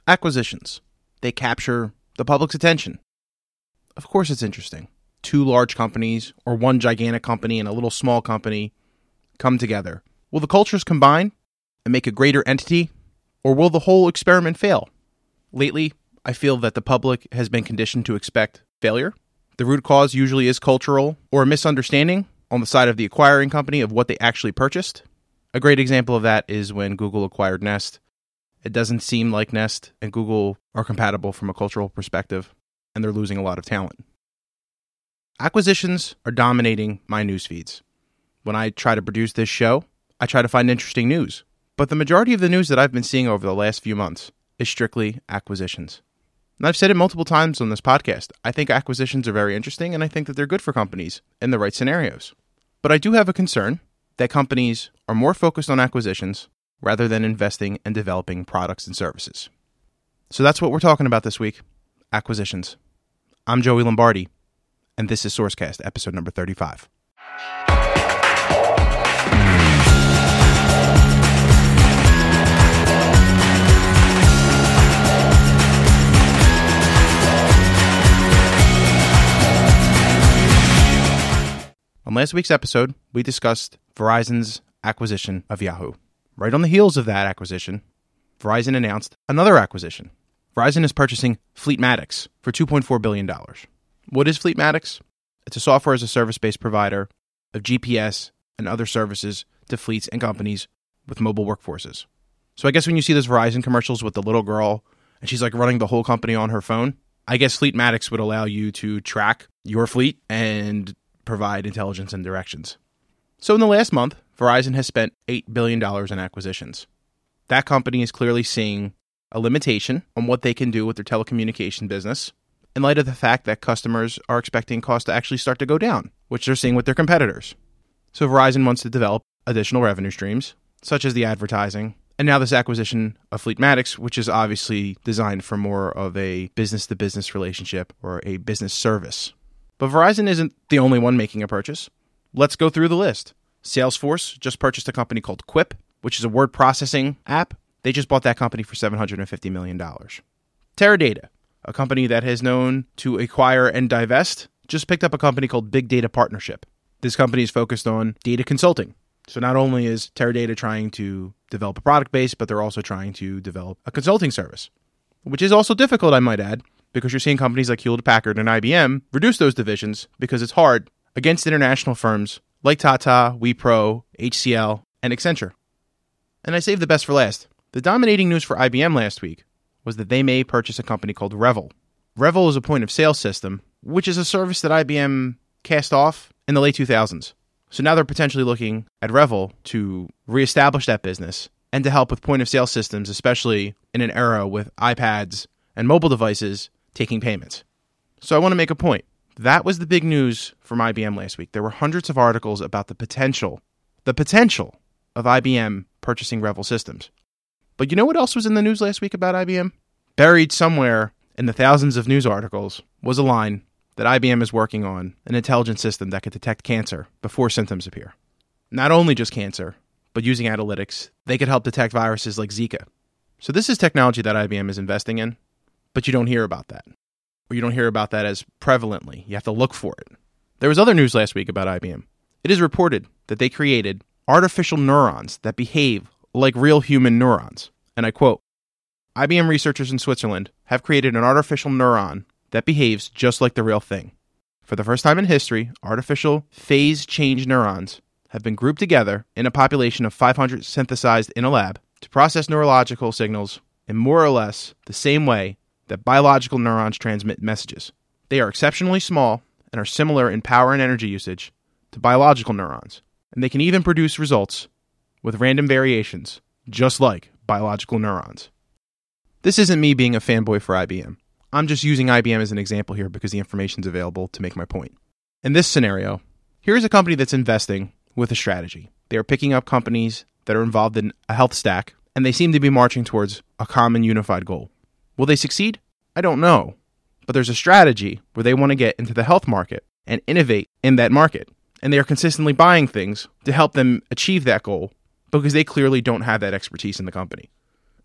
Acquisitions. They capture the public's attention. Of course it's interesting. Two large companies or one gigantic company and a little small company come together. Will the cultures combine and make a greater entity, or will the whole experiment fail? Lately, I feel that the public has been conditioned to expect failure. The root cause usually is cultural or a misunderstanding on the side of the acquiring company of what they actually purchased. A great example of that is when Google acquired Nest. It doesn't seem like Nest and Google are compatible from a cultural perspective, and they're losing a lot of talent. Acquisitions are dominating my news feeds. When I try to produce this show, I try to find interesting news. But the majority of the news that I've been seeing over the last few months is strictly acquisitions. And I've said it multiple times on this podcast. I think acquisitions are very interesting, and I think that they're good for companies in the right scenarios. But I do have a concern that companies are more focused on acquisitions rather than investing and developing products and services. So that's what we're talking about this week, acquisitions. I'm Joey Lombardi, and this is Sourcecast, episode number 35. On last week's episode, we discussed Verizon's acquisition of Yahoo. Right on the heels of that acquisition, Verizon announced another acquisition. Verizon is purchasing Fleetmatics for $2.4 billion. What is Fleetmatics? It's a software as a service-based provider of GPS and other services to fleets and companies with mobile workforces. So I guess when you see those Verizon commercials with the little girl and she's like running the whole company on her phone, I guess Fleetmatics would allow you to track your fleet and provide intelligence and directions. So in the last month, Verizon has spent $8 billion in acquisitions. That company is clearly seeing a limitation on what they can do with their telecommunication business in light of the fact that customers are expecting costs to actually start to go down, which they're seeing with their competitors. So Verizon wants to develop additional revenue streams, such as the advertising, and now this acquisition of Fleetmatics, which is obviously designed for more of a business-to-business relationship or a business service. But Verizon isn't the only one making a purchase. Let's go through the list. Salesforce just purchased a company called Quip, which is a word processing app. They just bought that company for $750 million. Teradata, a company that has known to acquire and divest, just picked up a company called Big Data Partnership. This company is focused on data consulting. So not only is Teradata trying to develop a product base, but they're also trying to develop a consulting service, which is also difficult, I might add, because you're seeing companies like Hewlett-Packard and IBM reduce those divisions because it's hard against international firms like Tata, Wipro, HCL, and Accenture. And I saved the best for last. The dominating news for IBM last week was that they may purchase a company called Revel. Revel is a point-of-sale system, which is a service that IBM cast off in the late 2000s. So now they're potentially looking at Revel to reestablish that business and to help with point-of-sale systems, especially in an era with iPads and mobile devices taking payments. So I want to make a point. That was the big news from IBM last week. There were hundreds of articles about the potential of IBM purchasing Revel systems. But you know what else was in the news last week about IBM? Buried somewhere in the thousands of news articles was a line that IBM is working on an intelligence system that could detect cancer before symptoms appear. Not only just cancer, but using analytics, they could help detect viruses like Zika. So this is technology that IBM is investing in, but you don't hear about that. Or you don't hear about that as prevalently. You have to look for it. There was other news last week about IBM. It is reported that they created artificial neurons that behave like real human neurons. And I quote, IBM researchers in Switzerland have created an artificial neuron that behaves just like the real thing. For the first time in history, artificial phase change neurons have been grouped together in a population of 500 synthesized in a lab to process neurological signals in more or less the same way that biological neurons transmit messages. They are exceptionally small and are similar in power and energy usage to biological neurons, and they can even produce results with random variations, just like biological neurons. This isn't me being a fanboy for IBM. I'm just using IBM as an example here because the information's available to make my point. In this scenario, here's a company that's investing with a strategy. They are picking up companies that are involved in a health stack, and they seem to be marching towards a common unified goal. Will they succeed? I don't know. But there's a strategy where they want to get into the health market and innovate in that market. And they are consistently buying things to help them achieve that goal because they clearly don't have that expertise in the company.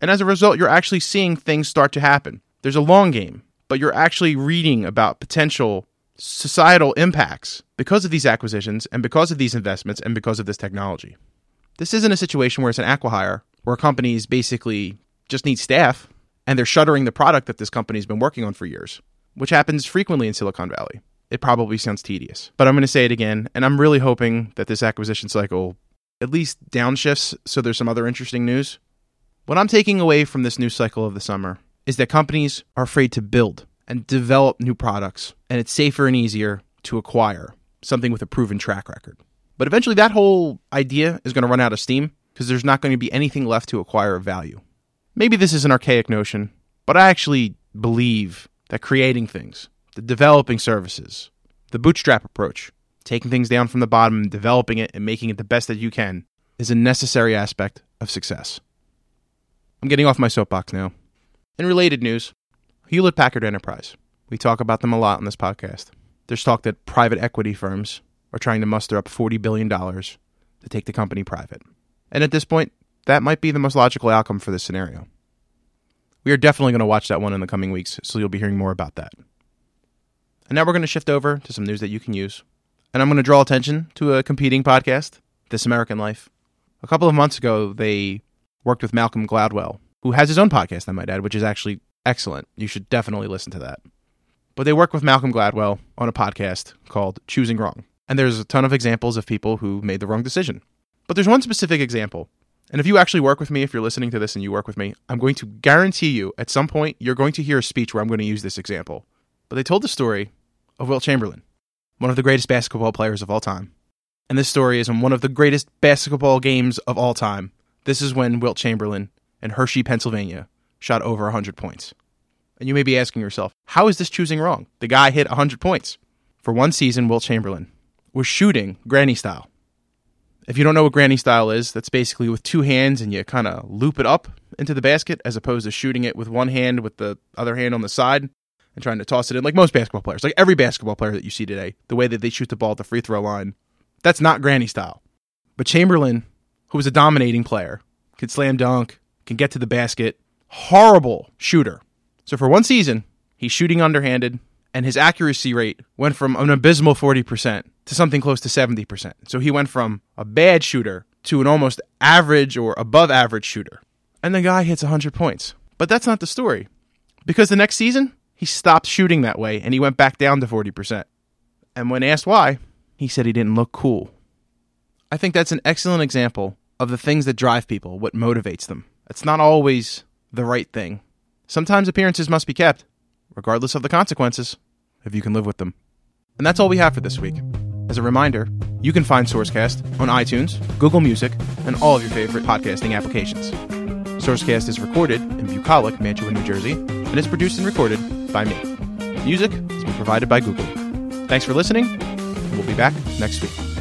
And as a result, you're actually seeing things start to happen. There's a long game, but you're actually reading about potential societal impacts because of these acquisitions and because of these investments and because of this technology. This isn't a situation where it's an acqui-hire, where companies basically just need staff and they're shuttering the product that this company's been working on for years, which happens frequently in Silicon Valley. It probably sounds tedious, but I'm going to say it again, and I'm really hoping that this acquisition cycle at least downshifts so there's some other interesting news. What I'm taking away from this news cycle of the summer is that companies are afraid to build and develop new products, and it's safer and easier to acquire something with a proven track record. But eventually that whole idea is going to run out of steam because there's not going to be anything left to acquire of value. Maybe this is an archaic notion, but I actually believe that creating things, the developing services, the bootstrap approach, taking things down from the bottom and developing it and making it the best that you can, is a necessary aspect of success. I'm getting off my soapbox now. In related news, Hewlett-Packard Enterprise. We talk about them a lot on this podcast. There's talk that private equity firms are trying to muster up $40 billion to take the company private. And at this point, that might be the most logical outcome for this scenario. We are definitely going to watch that one in the coming weeks, so you'll be hearing more about that. And now we're going to shift over to some news that you can use. And I'm going to draw attention to a competing podcast, This American Life. A couple of months ago, they worked with Malcolm Gladwell, who has his own podcast, I might add, which is actually excellent. You should definitely listen to that. But they worked with Malcolm Gladwell on a podcast called Choosing Wrong. And there's a ton of examples of people who made the wrong decision. But there's one specific example. And if you actually work with me, if you're listening to this and you work with me, I'm going to guarantee you at some point you're going to hear a speech where I'm going to use this example. But they told the story of Wilt Chamberlain, one of the greatest basketball players of all time. And this story is in one of the greatest basketball games of all time. This is when Wilt Chamberlain in Hershey, Pennsylvania, shot over 100 points. And you may be asking yourself, how is this choosing wrong? The guy hit 100 points. For one season, Wilt Chamberlain was shooting granny style. If you don't know what granny style is, that's basically with two hands and you kind of loop it up into the basket as opposed to shooting it with one hand with the other hand on the side and trying to toss it in like most basketball players. Like every basketball player that you see today, the way that they shoot the ball at the free throw line, that's not granny style. But Chamberlain, who was a dominating player, could slam dunk, can get to the basket, horrible shooter. So for one season, he's shooting underhanded, and his accuracy rate went from an abysmal 40% to something close to 70%. So he went from a bad shooter to an almost average or above average shooter. And the guy hits 100 points. But that's not the story. Because the next season, he stopped shooting that way, and he went back down to 40%. And when asked why, he said he didn't look cool. I think that's an excellent example of the things that drive people, what motivates them. It's not always the right thing. Sometimes appearances must be kept, regardless of the consequences, if you can live with them. And that's all we have for this week. As a reminder, you can find Sourcecast on iTunes, Google Music, and all of your favorite podcasting applications. Sourcecast is recorded in Bucolic, Mantua, New Jersey, and is produced and recorded by me. Music has been provided by Google. Thanks for listening, and we'll be back next week.